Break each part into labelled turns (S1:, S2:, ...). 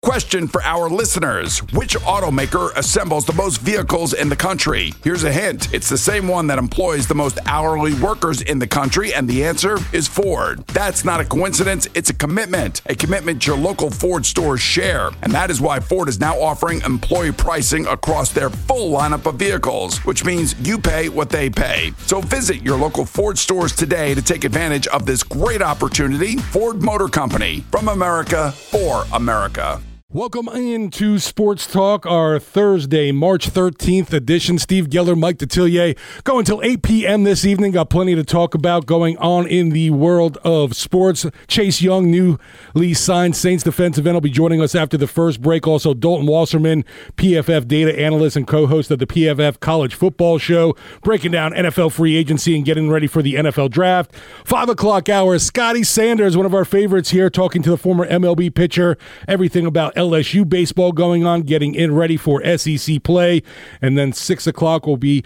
S1: Question for our listeners. Which automaker assembles the most vehicles in the country? Here's a hint. It's the same one that employs the most hourly workers in the country, and the answer is Ford. That's not a coincidence. It's a commitment your local Ford stores share. And that is why Ford is now offering employee pricing across their full lineup of vehicles, which means you pay what they pay. So visit your local Ford stores today to take advantage of this great opportunity. Ford Motor Company, from America for America.
S2: Welcome into Sports Talk, our Thursday, March 13th edition. Steve Geller, Mike Detillier, go until 8 p.m. this evening. Got plenty to talk about going on in the world of sports. Chase Young, newly signed Saints defensive end, will be joining us after the first break. Also, Dalton Wasserman, PFF data analyst and co-host of the PFF College Football Show, breaking down NFL free agency and getting ready for the NFL Draft. 5 o'clock hour, Scotty Sanders, one of our favorites here, talking to the former MLB pitcher, everything about LSU baseball going on, getting in ready for SEC play. And then 6 o'clock we'll be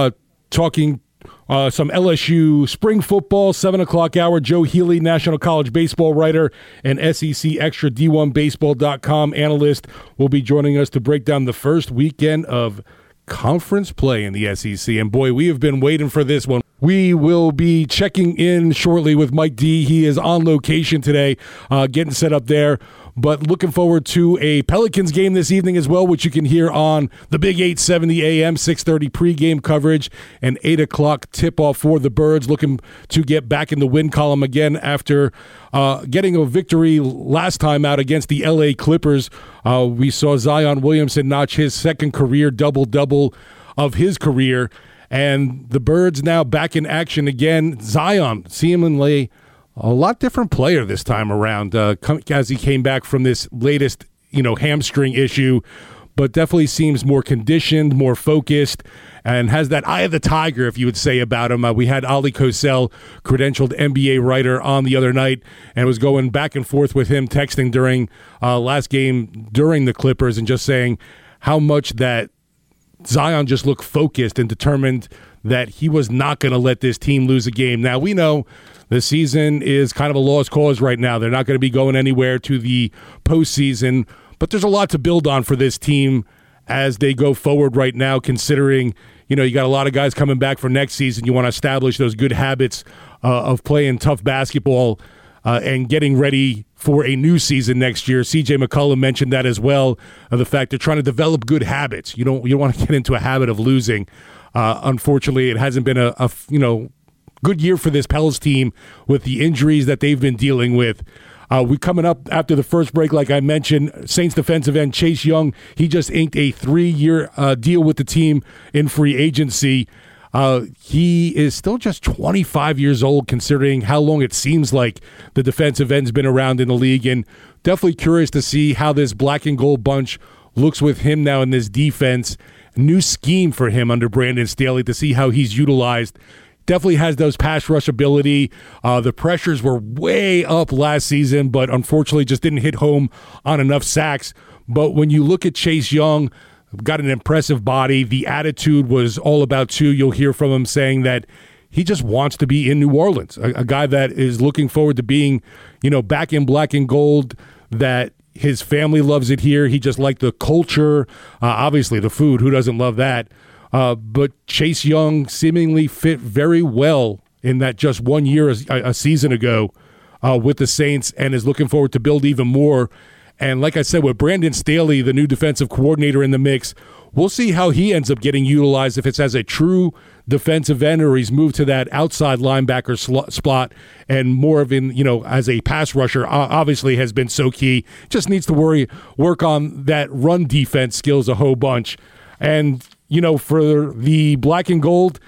S2: talking some LSU spring football. 7 o'clock hour, Joe Healy, National College Baseball writer and SEC Extra D1Baseball.com analyst, will be joining us to break down the first weekend of conference play in the SEC. And boy, we have been waiting for this one. We will be checking in shortly with Mike D. He is on location today, getting set up there. But looking forward to a Pelicans game this evening as well, which you can hear on the Big 870 AM, 6:30 pregame coverage, and 8 o'clock tip-off for the Birds, looking to get back in the win column again after getting a victory last time out against the L.A. Clippers. We saw Zion Williamson notch his second career double-double of his career, and the Birds now back in action again. Zion seemingly a lot different player this time around as he came back from this latest, hamstring issue, but definitely seems more conditioned, more focused, and has that eye of the tiger, if you would say, about him. We had Ali Kosel, credentialed NBA writer, on the other night and was going back and forth with him, texting during last game during the Clippers, and just saying how much that Zion just looked focused and determined that he was not going to let this team lose a game. Now, we know the season is kind of a lost cause right now. They're not going to be going anywhere to the postseason, but there's a lot to build on for this team as they go forward right now, considering, you got a lot of guys coming back for next season. You want to establish those good habits of playing tough basketball and getting ready for a new season next year. CJ McCollum mentioned that as well, the fact they're trying to develop good habits. You don't want to get into a habit of losing. Unfortunately, it hasn't been a good year for this Pels team with the injuries that they've been dealing with. We coming up after the first break, like I mentioned, Saints defensive end Chase Young, he just inked a 3-year deal with the team in free agency. He is still just 25 years old, considering how long it seems like the defensive end's been around in the league, and definitely curious to see how this black and gold bunch looks with him now in this defense. New scheme for him under Brandon Staley, to see how he's utilized. Definitely has those pass rush ability. The pressures were way up last season, but unfortunately just didn't hit home on enough sacks. But when you look at Chase Young, got an impressive body. The attitude was all about two. You'll hear from him saying that he just wants to be in New Orleans, a guy that is looking forward to being, back in black and gold, that his family loves it here. He just liked the culture, obviously the food. Who doesn't love that? But Chase Young seemingly fit very well in that just 1 year, a season ago, with the Saints, and is looking forward to build even more. And like I said, with Brandon Staley, the new defensive coordinator, in the mix, we'll see how he ends up getting utilized, if it's as a true defensive end or he's moved to that outside linebacker spot and more of as a pass rusher. Obviously has been so key. Just needs to work on that run defense skills a whole bunch. And, for the black and gold,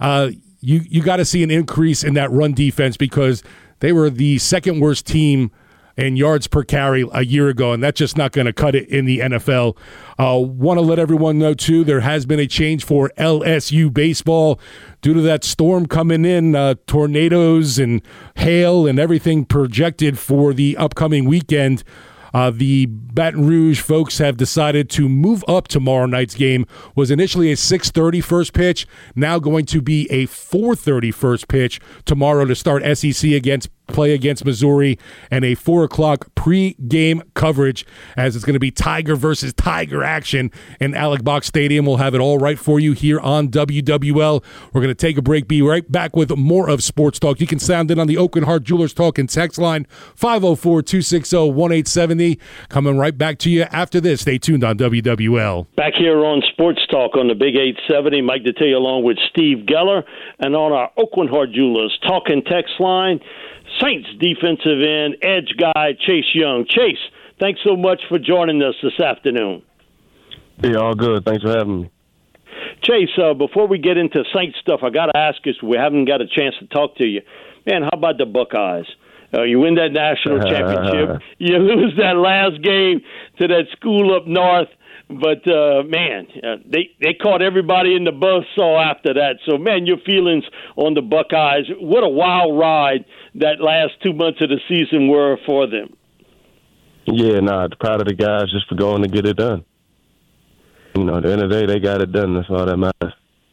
S2: you got to see an increase in that run defense, because they were the second worst team in yards per carry a year ago, and that's just not going to cut it in the NFL. Want to let everyone know, too, there has been a change for LSU baseball due to that storm coming in, tornadoes and hail and everything projected for the upcoming weekend. The Baton Rouge folks have decided to move up tomorrow night's game. Was initially a 6:30 first pitch, now going to be a 4:30 first pitch tomorrow to start SEC against play against Missouri, and a 4 o'clock pre-game coverage as it's going to be Tiger versus Tiger action in Alex Box Stadium. We'll have it all right for you here on WWL. We're going to take a break, be right back with more of Sports Talk. You can sound in on the Aucoin Hart Jewelers Talk and text line 504-260-1870. Coming right back to you after this. Stay tuned on WWL.
S3: Back here on Sports Talk on the Big 870, Mike Detillier along with Steve Geller, and on our Aucoin Hart Jewelers Talk and text line, Saints defensive end, edge guy, Chase Young. Chase, thanks so much for joining us this afternoon.
S4: Yeah, all good. Thanks for having me.
S3: Chase, before we get into Saints stuff, I got to ask you, so we haven't got a chance to talk to you. Man, how about the Buckeyes? You win that national championship. You lose that last game to that school up north. But, man, they caught everybody in the buzzsaw after that. So, man, your feelings on the Buckeyes, what a wild ride that last 2 months of the season were for them.
S4: Yeah, proud of the guys just for going to get it done. You know, at the end of the day, they got it done. That's all that matters.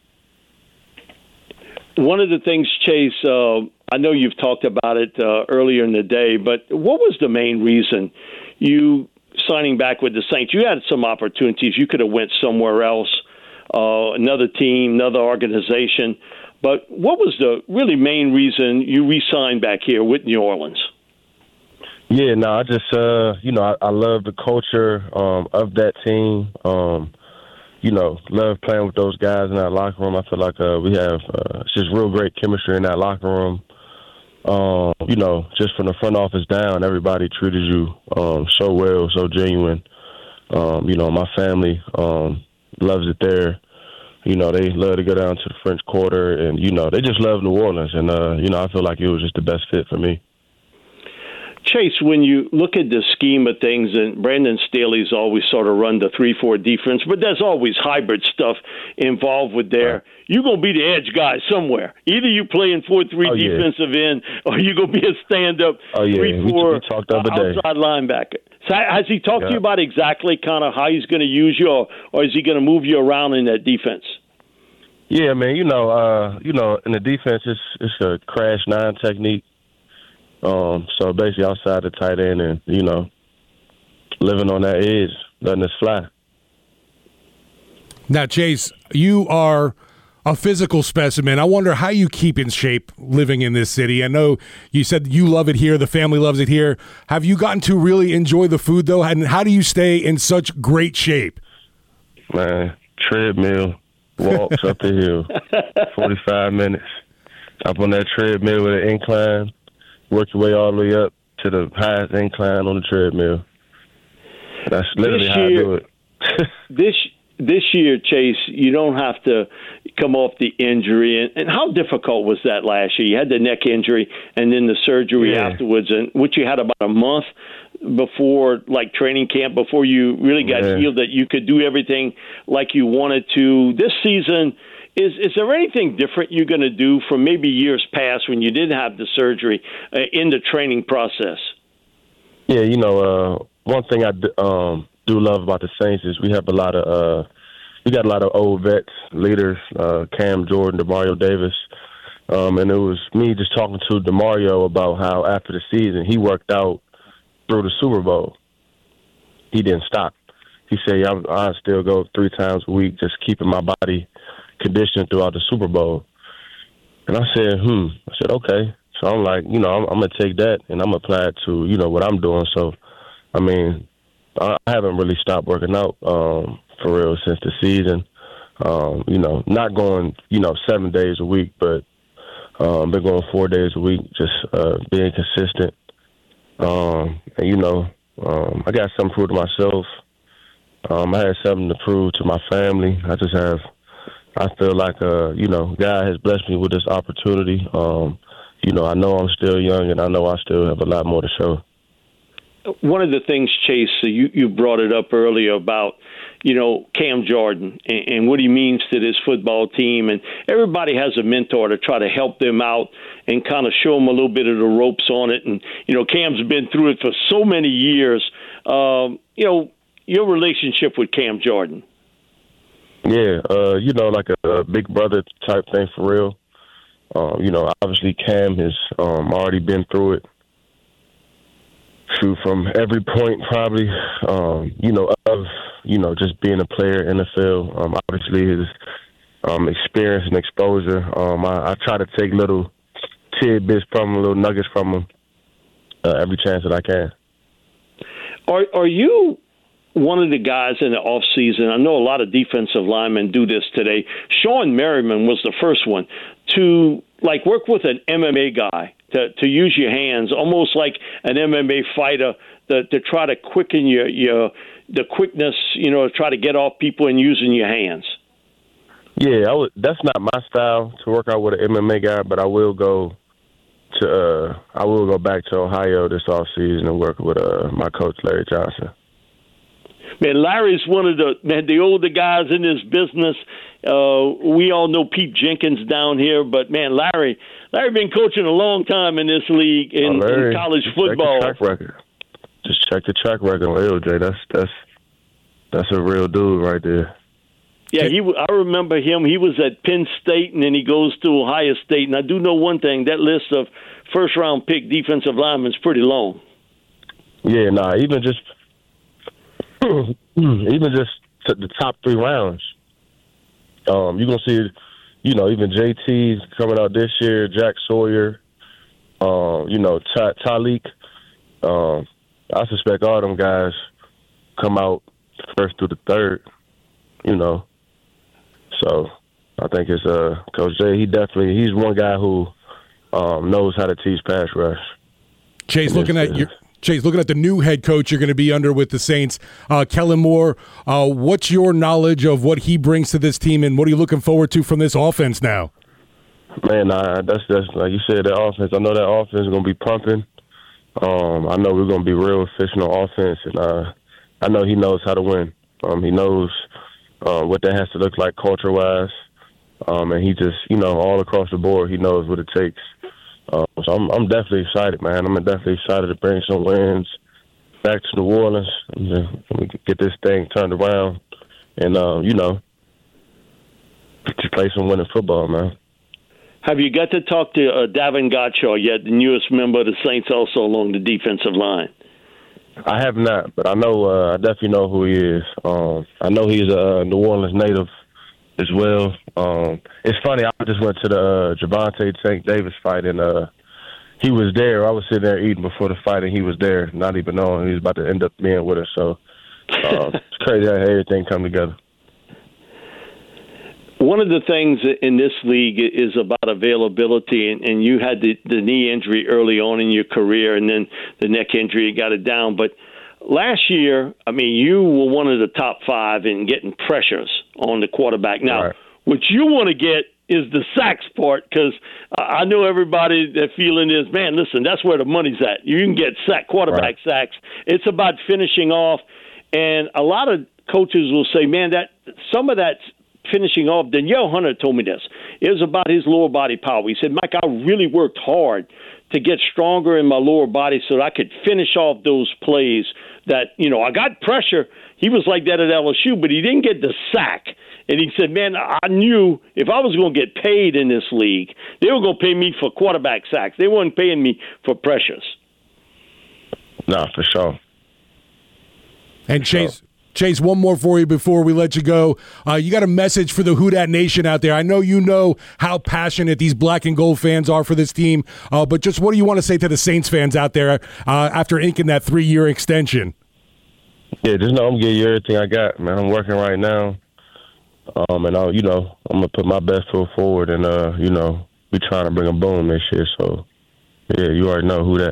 S3: One of the things, Chase, I know you've talked about it earlier in the day, but what was the main reason you signing back with the Saints? You had some opportunities. You could have went somewhere else, another team, another organization. But what was the really main reason you re-signed back here with New Orleans?
S4: Yeah, I just, I love the culture of that team. Love playing with those guys in that locker room. I feel like we have just real great chemistry in that locker room. Just from the front office down, everybody treated you so well, so genuine. My family loves it there. They love to go down to the French Quarter, and, they just love New Orleans. And, I feel like it was just the best fit for me.
S3: Chase, when you look at the scheme of things, and Brandon Staley's always sort of run the 3-4 defense, but there's always hybrid stuff involved with there. Right. You're going to be the edge guy somewhere. Either you play in 4-3 defensive end, or you're going to be a stand-up 3-4 outside linebacker. So has he talked to you about exactly kind of how he's going to use you, or is he going to move you around in that defense?
S4: Yeah, man, in the defense, it's a crash 9 technique. So basically outside the tight end and, living on that edge, letting us fly.
S2: Now, Chase, you are a physical specimen. I wonder how you keep in shape living in this city. I know you said you love it here. The family loves it here. Have you gotten to really enjoy the food, though? And how do you stay in such great shape?
S4: Man, treadmill, walks up the hill, 45 minutes. Up on that treadmill with an incline. Work your way all the way up to the highest incline on the treadmill. That's literally how I do it.
S3: This year, Chase, you don't have to come off the injury. And how difficult was that last year? You had the neck injury and then the surgery afterwards, and which you had about a month before, like, training camp, before you really got healed that you could do everything like you wanted to. This season, Is there anything different you're going to do from maybe years past when you didn't have the surgery in the training process?
S4: Yeah, one thing I do love about the Saints is we got a lot of old vets, leaders, Cam Jordan, DeMario Davis, and it was me just talking to DeMario about how after the season he worked out through the Super Bowl. He didn't stop. He said, I still go 3 times a week, just keeping my body conditioned throughout the Super Bowl. And I said, I said, okay. So I'm like, I'm going to take that and I'm going to apply it to, what I'm doing. So, I mean, I haven't really stopped working out for real since the season. Not going, 7 days a week, but been going 4 days a week, just being consistent. I got something to prove to myself. I had something to prove to my family. I feel like, God has blessed me with this opportunity. I know I'm still young, and I know I still have a lot more to show.
S3: One of the things, Chase, you brought it up earlier about, Cam Jordan and what he means to this football team. And everybody has a mentor to try to help them out and kind of show them a little bit of the ropes on it. And, Cam's been through it for so many years. Your relationship with Cam Jordan.
S4: Yeah, like a big brother type thing for real. Obviously Cam has already been through it. Shoot, from every point probably, just being a player in the field. Obviously his experience and exposure. I try to take little tidbits from him, little nuggets from him every chance that I can.
S3: Are you one of the guys in the off season? I know a lot of defensive linemen do this today. Sean Merriman was the first one to work with an MMA guy to use your hands, almost like an MMA fighter, to try to quicken the quickness, to try to get off people and using your hands.
S4: Yeah, that's not my style to work out with an MMA guy, but I will go back to Ohio this offseason and work with my coach Larry Johnson.
S3: Man, Larry's one of the older guys in this business. We all know Pete Jenkins down here, but man, Larry been coaching a long time in this league in college football.
S4: Check the track record. Just check the track record on LJ. That's a real dude right there.
S3: Yeah, I remember him. He was at Penn State, and then he goes to Ohio State. And I do know one thing: that list of first-round pick defensive linemen is pretty long.
S4: Yeah, even just the top 3 rounds. You're gonna see, even JT's coming out this year, Jack Sawyer, Talik. I suspect all them guys come out first through the third. So I think it's Coach Jay. He's one guy who knows how to teach pass rush.
S2: Chase, looking at the new head coach you're going to be under with the Saints, Kellen Moore. What's your knowledge of what he brings to this team, and what are you looking forward to from this offense now?
S4: Man, that's like you said, the offense. I know that offense is going to be pumping. I know we're going to be real efficient on offense, and I know he knows how to win. He knows what that has to look like culture-wise, and he just, all across the board, he knows what it takes. So I'm definitely excited, man. I'm definitely excited to bring some wins back to New Orleans and we can get this thing turned around and, to play some winning football, man.
S3: Have you got to talk to Davin Godchaux yet, the newest member of the Saints, also along the defensive line?
S4: I have not, but I know I definitely know who he is. I know he's a New Orleans native as well. It's funny, I just went to the Javonte Tank Davis fight, and he was there. I was sitting there eating before the fight, and he was there, not even knowing he was about to end up being with us. So it's crazy how everything come together.
S3: One of the things in this league is about availability, and you had the knee injury early on in your career, and then the neck injury, you got it down. But last year, you were one of the top 5 in getting pressures on the quarterback. Now,
S4: right.
S3: What you want to get is the sacks part, because I know everybody, that feeling is, man, listen, that's where the money's at. You can get quarterback sacks. It's about finishing off, and a lot of coaches will say, man, that some of that's finishing off. Danielle Hunter told me this. It was about his lower body power. He said, Mike, I really worked hard to get stronger in my lower body so that I could finish off those plays that, I got pressure. He was like that at LSU, but he didn't get the sack. And he said, man, I knew if I was going to get paid in this league, they were going to pay me for quarterback sacks. They weren't paying me for pressures.
S4: No, for sure.
S2: And Chase, one more for you before we let you go. You got a message for the Who Dat Nation out there. I know you know how passionate these black and gold fans are for this team, but just what do you want to say to the Saints fans out there after inking that 3-year extension?
S4: Yeah, just know I'm giving you everything I got, man. I'm working right now, and I'm gonna put my best foot forward, and we trying to bring a boom this year, so. Yeah, you already know who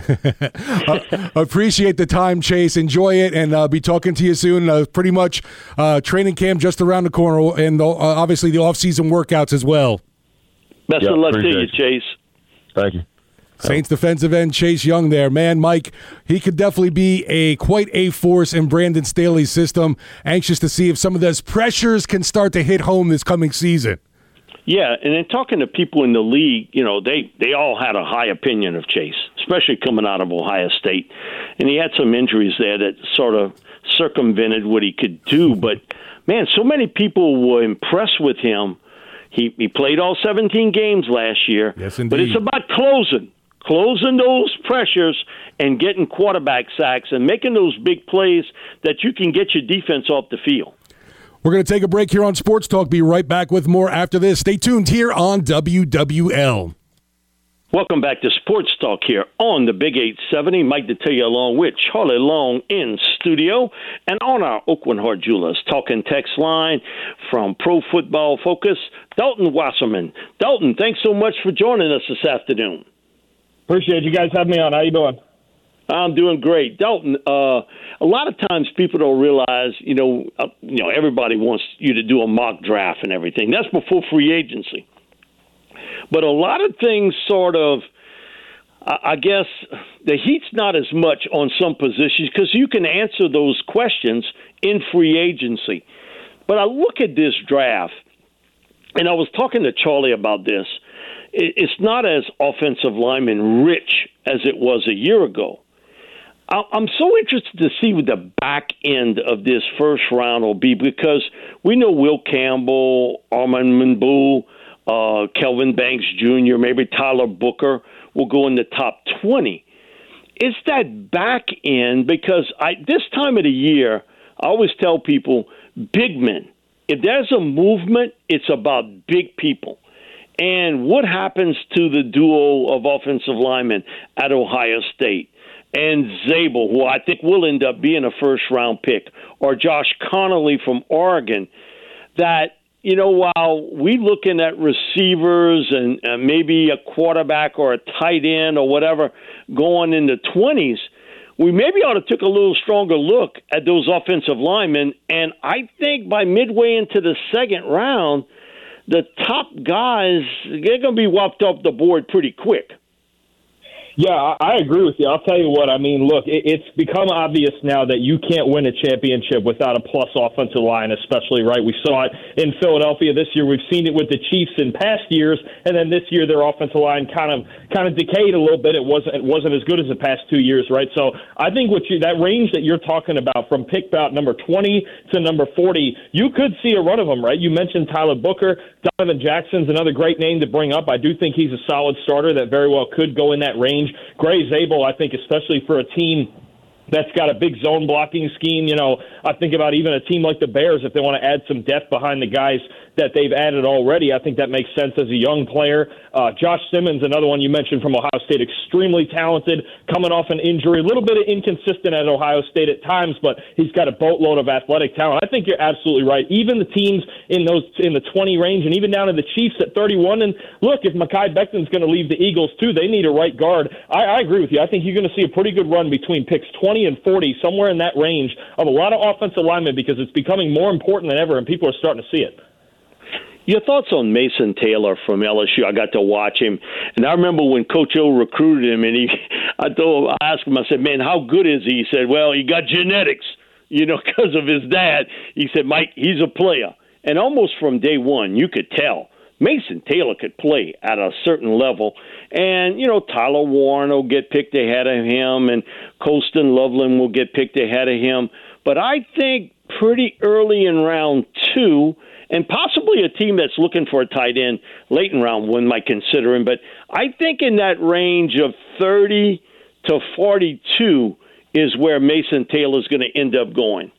S4: that.
S2: Appreciate the time, Chase. Enjoy it, and be talking to you soon. Pretty much training camp just around the corner, and obviously the off-season workouts as well.
S3: Best of luck to you, Chase.
S4: Thank you.
S2: Saints defensive end Chase Young there. Man, Mike, he could definitely be quite a force in Brandon Staley's system. Anxious to see if some of those pressures can start to hit home this coming season.
S3: Yeah, and then talking to people in the league, they all had a high opinion of Chase, especially coming out of Ohio State. And he had some injuries there that sort of circumvented what he could do. But, man, so many people were impressed with him. He played all 17 games last year.
S2: Yes, indeed.
S3: But it's about closing those pressures and getting quarterback sacks and making those big plays that you can get your defense off the field.
S2: We're going to take a break here on Sports Talk. Be right back with more after this. Stay tuned here on WWL.
S3: Welcome back to Sports Talk here on the Big 870. Mike Detillier along with Charlie Long in studio. And on our Oakland Heart Jewelers talking text line from Pro Football Focus, Dalton Wasserman. Dalton, thanks so much for joining us this afternoon.
S5: Appreciate you guys having me on. How you doing?
S3: I'm doing great. Dalton, a lot of times people don't realize, everybody wants you to do a mock draft and everything. That's before free agency. But a lot of things sort of, I guess, the heat's not as much on some positions because you can answer those questions in free agency. But I look at this draft, and I was talking to Charlie about this. It's not as offensive lineman rich as it was a year ago. I'm so interested to see what the back end of this first round will be because we know Will Campbell, Armand Mambu, Kelvin Banks Jr., maybe Tyler Booker will go in the top 20. It's that back end because this time of the year, I always tell people, big men. If there's a movement, it's about big people. And what happens to the duo of offensive linemen at Ohio State? And Zabel, who I think will end up being a first-round pick, or Josh Connolly from Oregon, that, while we looking at receivers and maybe a quarterback or a tight end or whatever going in the 20s, we maybe ought to take a little stronger look at those offensive linemen. And I think by midway into the second round, the top guys, they're going to be whopped off the board pretty quick.
S5: Yeah, I agree with you. I'll tell you what. I mean, look, it's become obvious now that you can't win a championship without a plus offensive line, especially, right? We saw it in Philadelphia this year. We've seen it with the Chiefs in past years, and then this year their offensive line kind of decayed a little bit. It wasn't as good as the past 2 years, right? So I think that range that you're talking about from pick about number 20 to number 40, you could see a run of them, right? You mentioned Tyler Booker. Donovan Jackson's another great name to bring up. I do think he's a solid starter that very well could go in that range. Gray Zabel, I think, especially for a team that's got a big zone blocking scheme. I think about even a team like the Bears, if they want to add some depth behind the guys that they've added already, I think that makes sense as a young player. Josh Simmons, another one you mentioned from Ohio State, extremely talented, coming off an injury, a little bit inconsistent at Ohio State at times, but he's got a boatload of athletic talent. I think you're absolutely right. Even the teams in the 20 range and even down to the Chiefs at 31. And look, if Mekhi Becton's going to leave the Eagles too, they need a right guard. I agree with you. I think you're going to see a pretty good run between picks 20 and 40, somewhere in that range of a lot of offensive linemen because it's becoming more important than ever and people are starting to see it.
S3: Your thoughts on Mason Taylor from LSU? I got to watch him, and I remember when Coach O recruited him, and I asked him, I said, "Man, how good is he?" He said, "Well, he got genetics, because of his dad." He said, "Mike, he's a player," and almost from day one, you could tell Mason Taylor could play at a certain level. And Tyler Warren will get picked ahead of him, and Colston Loveland will get picked ahead of him. But I think pretty early in round 2. And possibly a team that's looking for a tight end late in round 1 might consider him. But I think in that range of 30 to 42 is where Mason Taylor is going to end up going.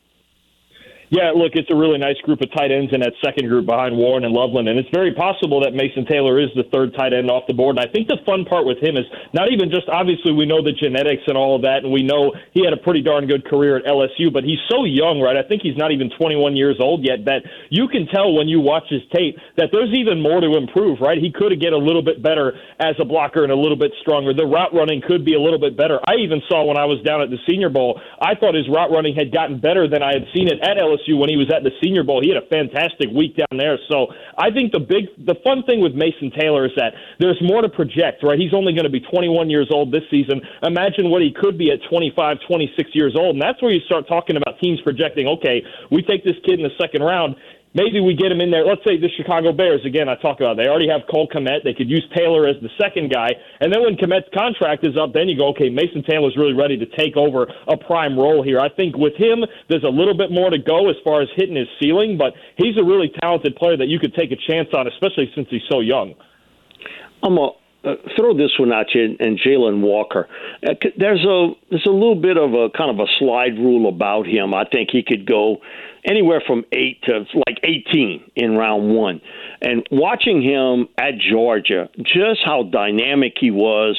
S5: Yeah, look, it's a really nice group of tight ends in that second group behind Warren and Loveland, and it's very possible that Mason Taylor is the third tight end off the board. And I think the fun part with him is not even just, obviously, we know the genetics and all of that, and we know he had a pretty darn good career at LSU, but he's so young, right? I think he's not even 21 years old yet, that you can tell when you watch his tape that there's even more to improve, right? He could get a little bit better as a blocker and a little bit stronger. The route running could be a little bit better. I even saw when I was down at the Senior Bowl, I thought his route running had gotten better than I had seen it at LSU when he was at the Senior Bowl. He had a fantastic week down there. So I think the fun thing with Mason Taylor is that there's more to project, right? He's only going to be 21 years old this season. Imagine what he could be at 25, 26 years old. And that's where you start talking about teams projecting, okay, we take this kid in the second round. maybe we get him in there. Let's say the Chicago Bears, again, I talk about, they already have Cole Kmet. They could use Taylor as the second guy. And then when Kmet's contract is up, then you go, okay, Mason Taylor's really ready to take over a prime role here. I think with him, there's a little bit more to go as far as hitting his ceiling, but he's a really talented player that you could take a chance on, especially since he's so young.
S3: I'm a throw this one at you, and Jalen Walker. There's a little bit of a kind of a slide rule about him. I think he could go anywhere from 8 to like 18 in round 1. And watching him at Georgia, just how dynamic he was,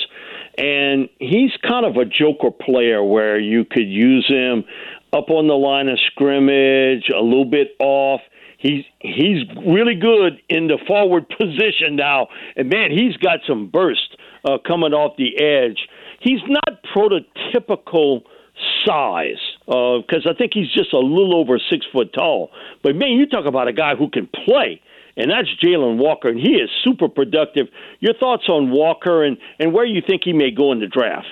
S3: and he's kind of a joker player where you could use him up on the line of scrimmage, a little bit off. He's really good in the forward position now. And, man, he's got some burst coming off the edge. He's not prototypical size because I think he's just a little over 6 foot tall. But, man, you talk about a guy who can play, and that's Jalen Walker, and he is super productive. Your thoughts on Walker and where you think he may go in the draft?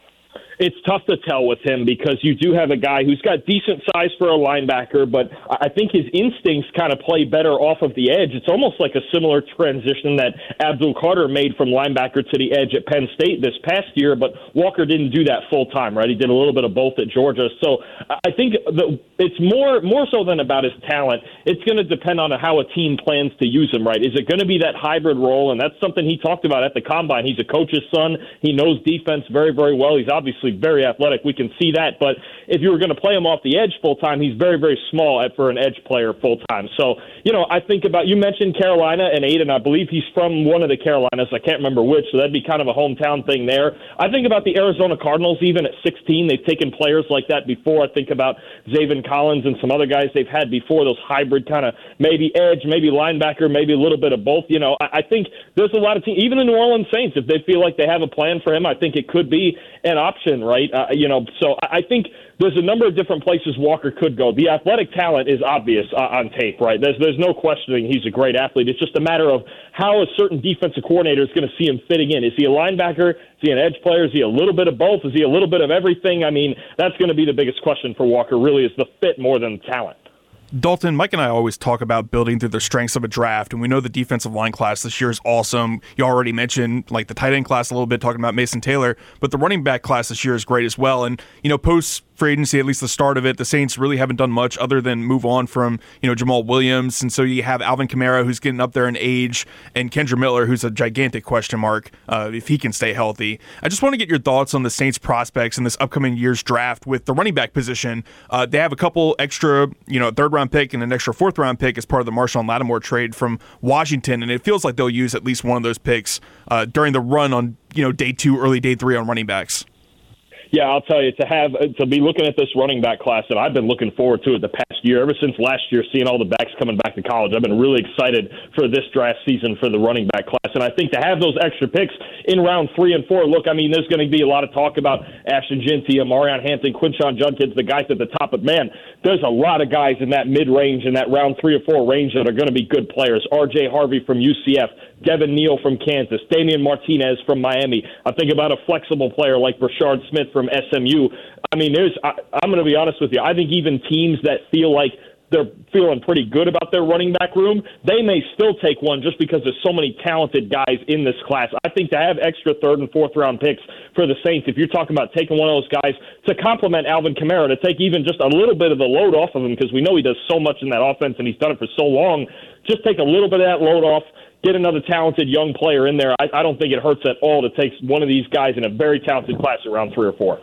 S5: It's tough to tell with him because you do have a guy who's got decent size for a linebacker, but I think his instincts kind of play better off of the edge. It's almost like a similar transition that Abdul Carter made from linebacker to the edge at Penn State this past year, but Walker didn't do that full time, right? He did a little bit of both at Georgia. So I think it's more so than about his talent. It's going to depend on how a team plans to use him, right? Is it going to be that hybrid role? And that's something he talked about at the Combine. He's a coach's son. He knows defense very, very well. He's obviously very athletic. We can see that. But if you were going to play him off the edge full-time, he's very, very small for an edge player full-time. So, I think about, you mentioned Carolina and Aiden. I believe he's from one of the Carolinas. I can't remember which, so that'd be kind of a hometown thing there. I think about the Arizona Cardinals, even at 16. They've taken players like that before. I think about Zaven Collins and some other guys they've had before, those hybrid kind of maybe edge, maybe linebacker, maybe a little bit of both. I think there's a lot of teams, even the New Orleans Saints, if they feel like they have a plan for him, I think it could be an option, right? So I think there's a number of different places Walker could go. The athletic talent is obvious on tape, right? There's no questioning he's a great athlete. It's just a matter of how a certain defensive coordinator is going to see him fitting in. Is he a linebacker? Is he an edge player? Is he a little bit of both? Is he a little bit of everything? I mean, that's going to be the biggest question for Walker, really, is the fit more than the talent.
S6: Dalton, Mike and I always talk about building through the strengths of a draft, and we know the defensive line class this year is awesome. You already mentioned like the tight end class a little bit, talking about Mason Taylor, but the running back class this year is great as well. And, post free agency, at least the start of it, the Saints really haven't done much other than move on from, Jamal Williams. And so you have Alvin Kamara, who's getting up there in age, and Kendra Miller, who's a gigantic question mark if he can stay healthy. I just want to get your thoughts on the Saints prospects in this upcoming year's draft with the running back position. They have a couple extra, third-round pick and an extra fourth-round pick as part of the Marshawn Lattimore trade from Washington, and it feels like they'll use at least one of those picks during the run on, day 2, early day 3 on running backs.
S5: Yeah, I'll tell you, to be looking at this running back class that I've been looking forward to it the past year, ever since last year, seeing all the backs coming back to college, I've been really excited for this draft season for the running back class. And I think to have those extra picks in round 3 and 4, look, I mean, there's going to be a lot of talk about Ashton Jeanty, Amarion Hampton, Quinshon Judkins, the guys at the top. But, man, there's a lot of guys in that mid-range, in that round 3 or 4 range that are going to be good players. R.J. Harvey from UCF, Devin Neal from Kansas, Damian Martinez from Miami. I think about a flexible player like Brashard Smith from SMU. I mean, I'm going to be honest with you. I think even teams that feel like they're feeling pretty good about their running back room, they may still take one just because there's so many talented guys in this class. I think to have extra third and fourth round picks for the Saints, if you're talking about taking one of those guys to complement Alvin Kamara, to take even just a little bit of the load off of him, because we know he does so much in that offense and he's done it for so long, just take a little bit of that load off, get another talented young player in there. I don't think it hurts at all to take one of these guys in a very talented class around 3 or 4.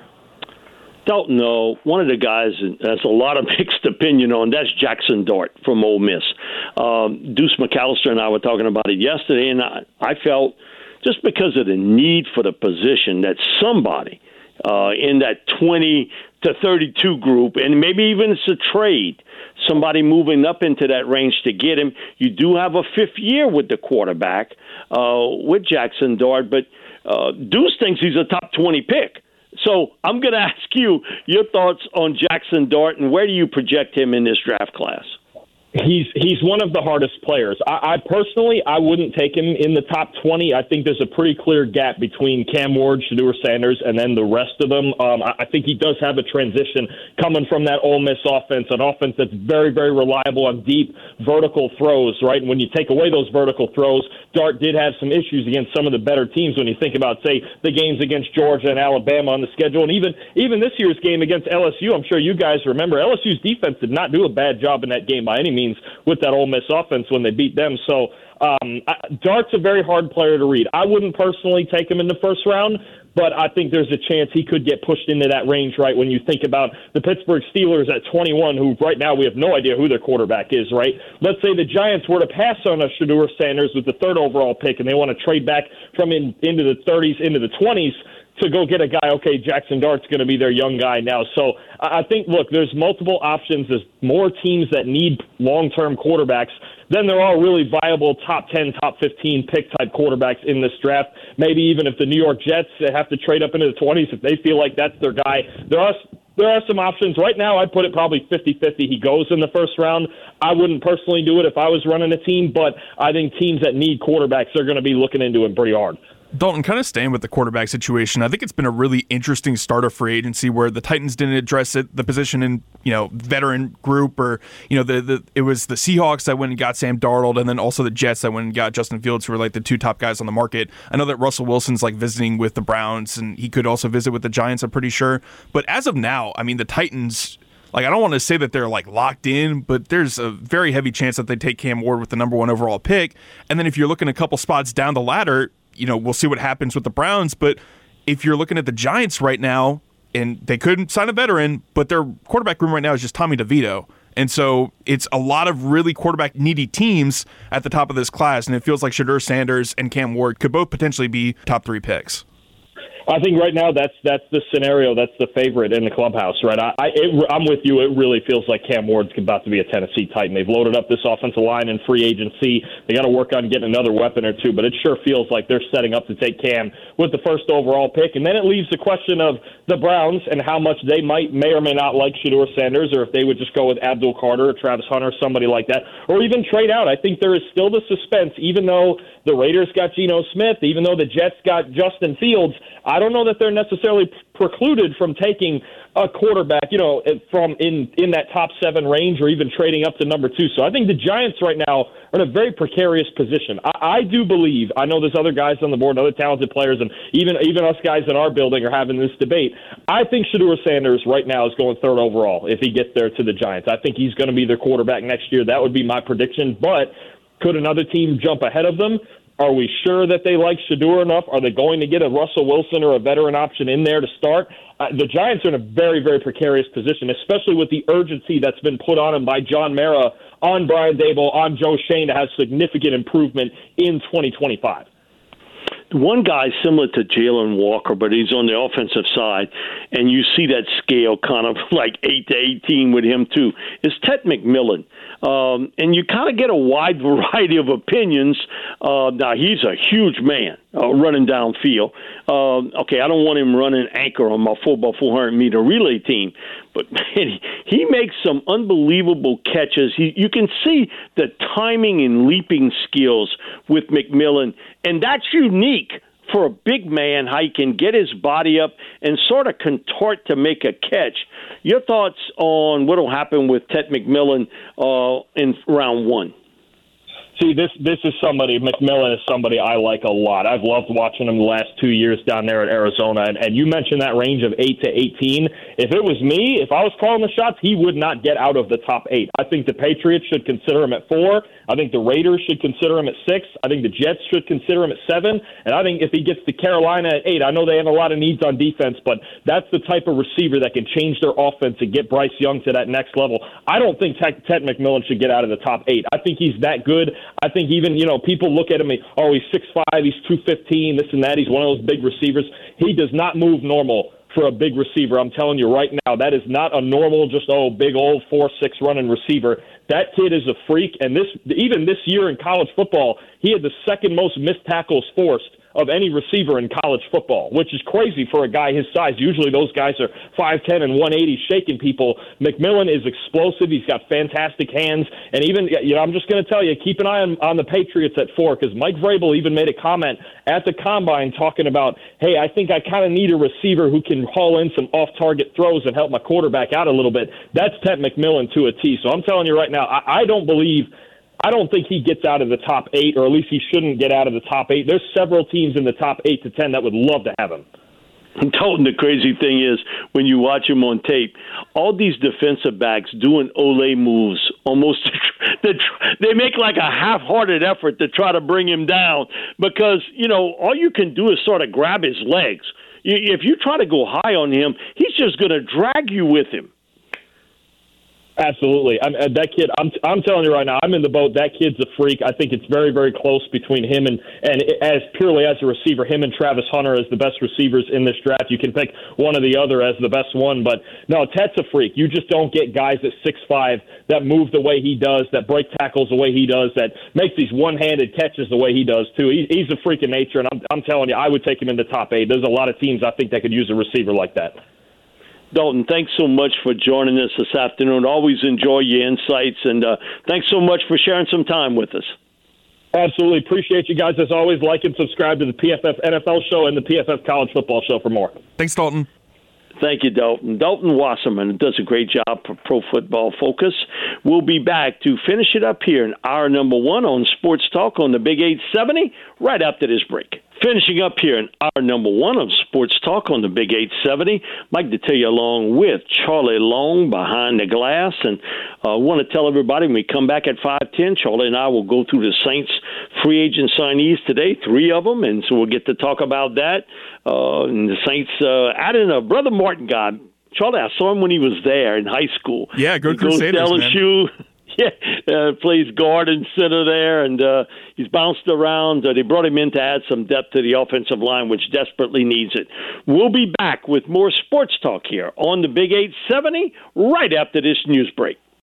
S3: Don't know. One of the guys has a lot of mixed opinion on, that's Jackson Dart from Ole Miss. Deuce McAllister and I were talking about it yesterday, and I felt just because of the need for the position that somebody in that 20 to 32 group, and maybe even it's a trade, somebody moving up into that range to get him. You do have a 5th year with the quarterback, with Jackson Dart, but Deuce thinks he's a top 20 pick. So I'm going to ask you your thoughts on Jackson Dart, and where do you project him in this draft class?
S5: He's one of the hardest players. I personally, I wouldn't take him in the top 20. I think there's a pretty clear gap between Cam Ward, Shedeur Sanders, and then the rest of them. I think he does have a transition coming from that Ole Miss offense, an offense that's very, very reliable on deep vertical throws, right? And when you take away those vertical throws, Dart did have some issues against some of the better teams when you think about, say, the games against Georgia and Alabama on the schedule. And even this year's game against LSU, I'm sure you guys remember, LSU's defense did not do a bad job in that game by any means with that Ole Miss offense when they beat them. So Dart's a very hard player to read. I wouldn't personally take him in the first round, but I think there's a chance he could get pushed into that range, right, when you think about the Pittsburgh Steelers at 21, who right now we have no idea who their quarterback is, right? Let's say the Giants were to pass on a Shedeur Sanders with the third overall pick, and they want to trade back from into the 30s, into the 20s, to go get a guy, okay, Jackson Dart's going to be their young guy now. So I think, look, there's multiple options. There's more teams that need long-term quarterbacks than there are really viable top 10, top 15 pick-type quarterbacks in this draft. Maybe even if the New York Jets have to trade up into the 20s, if they feel like that's their guy. There are some options. Right now, I'd put it probably 50-50 he goes in the first round. I wouldn't personally do it if I was running a team, but I think teams that need quarterbacks are going to be looking into him pretty hard.
S6: Dalton, kind of staying with the quarterback situation, I think it's been a really interesting start of free agency where the Titans didn't address the position in, veteran group, or, it was the Seahawks that went and got Sam Darnold, and then also the Jets that went and got Justin Fields, who were like the two top guys on the market. I know that Russell Wilson's like visiting with the Browns, and he could also visit with the Giants, I'm pretty sure. But as of now, I mean, the Titans, I don't want to say that they're locked in, but there's a very heavy chance that they take Cam Ward with the number 1 overall pick. And then if you're looking a couple spots down the ladder, we'll see what happens with the Browns. But if you're looking at the Giants right now, and they couldn't sign a veteran, but their quarterback room right now is just Tommy DeVito. And so it's a lot of really quarterback-needy teams at the top of this class, and it feels like Shedeur Sanders and Cam Ward could both potentially be top 3 picks.
S5: I think right now that's the scenario. That's the favorite in the clubhouse, right? I'm with you. It really feels like Cam Ward's about to be a Tennessee Titan. They've loaded up this offensive line in free agency. They got to work on getting another weapon or two, but it sure feels like they're setting up to take Cam with the first overall pick. And then it leaves the question of the Browns and how much they may or may not like Shedeur Sanders, or if they would just go with Abdul Carter or Travis Hunter, somebody like that, or even trade out. I think there is still the suspense, even though the Raiders got Geno Smith, even though the Jets got Justin Fields. I don't know that they're necessarily precluded from taking a quarterback, from in that top 7 range, or even trading up to number 2. So I think the Giants right now are in a very precarious position. I do believe, I know there's other guys on the board, other talented players, and even us guys in our building are having this debate. I think Shedeur Sanders right now is going 3rd overall if he gets there to the Giants. I think he's going to be their quarterback next year. That would be my prediction. But could another team jump ahead of them? Are we sure that they like Shedeur enough? Are they going to get a Russell Wilson or a veteran option in there to start? The Giants are in a very, very precarious position, especially with the urgency that's been put on them by John Mara, on Brian Daboll, on Joe Schoen to have significant improvement in 2025.
S3: One guy similar to Jalen Walker, but he's on the offensive side, and you see that scale kind of like 8 to 18 with him too, is Ted McMillan. And you kind of get a wide variety of opinions. Now, he's a huge man running downfield. Okay, I don't want him running anchor on my 4x400-meter relay team, but man, he makes some unbelievable catches. You can see the timing and leaping skills with McMillan, and that's unique for a big man, how he can get his body up and sort of contort to make a catch. Your thoughts on what will happen with Ted McMillan in round 1?
S5: See, this is somebody, McMillan is somebody I like a lot. I've loved watching him the last 2 years down there at Arizona. And you mentioned that range of 8 to 18. If it was me, if I was calling the shots, he would not get out of the top 8. I think the Patriots should consider him at 4. I think the Raiders should consider him at 6. I think the Jets should consider him at 7. And I think if he gets to Carolina at 8, I know they have a lot of needs on defense, but that's the type of receiver that can change their offense and get Bryce Young to that next level. I don't think Ted McMillan should get out of the top 8. I think he's that good. I think even, people look at him, he's 6'5", he's 215, this and that. He's one of those big receivers. He does not move normal for a big receiver. I'm telling you right now, that is not a normal, just, big old 4'6" running receiver. That kid is a freak, and even this year in college football, he had the second most missed tackles forced of any receiver in college football, which is crazy for a guy his size. Usually those guys are 5'10" and 180 shaking people. McMillan is explosive. He's got fantastic hands. And even, I'm just going to tell you, keep an eye on the Patriots at 4, because Mike Vrabel even made a comment at the Combine talking about, hey, I think I kind of need a receiver who can haul in some off-target throws and help my quarterback out a little bit. That's Ted McMillan to a T. So I'm telling you right now, I don't think he gets out of the top 8, or at least he shouldn't get out of the top 8. There's several teams in the top 8 to 10 that would love to have him.
S3: Dalton, the crazy thing is, when you watch him on tape, all these defensive backs doing Ole moves, almost they make like a half-hearted effort to try to bring him down, because, all you can do is sort of grab his legs. If you try to go high on him, he's just going to drag you with him.
S5: Absolutely. That kid, I'm telling you right now, I'm in the boat. That kid's a freak. I think it's very, very close between him and as purely as a receiver, him and Travis Hunter as the best receivers in this draft. You can pick one or the other as the best one, but no, Ted's a freak. You just don't get guys at 6'5" that move the way he does, that break tackles the way he does, that make these one-handed catches the way he does too. He's a freak of nature, and I'm telling you, I would take him in the top 8. There's a lot of teams I think that could use a receiver like that.
S3: Dalton, thanks so much for joining us this afternoon. Always enjoy your insights, and thanks so much for sharing some time with us.
S5: Absolutely. Appreciate you guys. As always, like and subscribe to the PFF NFL show and the PFF College Football show for more.
S6: Thanks, Dalton.
S3: Thank you, Dalton. Dalton Wasserman does a great job for Pro Football Focus. We'll be back to finish it up here in hour number 1 on Sports Talk on the Big 870 right after this break. Finishing up here in hour number 1 of Sports Talk on the Big 870, Mike Detillier along with Charlie Long behind the glass. And I want to tell everybody when we come back at 5:10, Charlie and I will go through the Saints free agent signees today, 3 of them, and so we'll get to talk about that. And the Saints adding a Brother Martin guy. Charlie, I saw him when he was there in high school.
S6: Yeah, good Crusaders,
S3: LSU. Man. Yeah, plays guard and center there, and he's bounced around. They brought him in to add some depth to the offensive line, which desperately needs it. We'll be back with more sports talk here on the Big 870 right after this news break.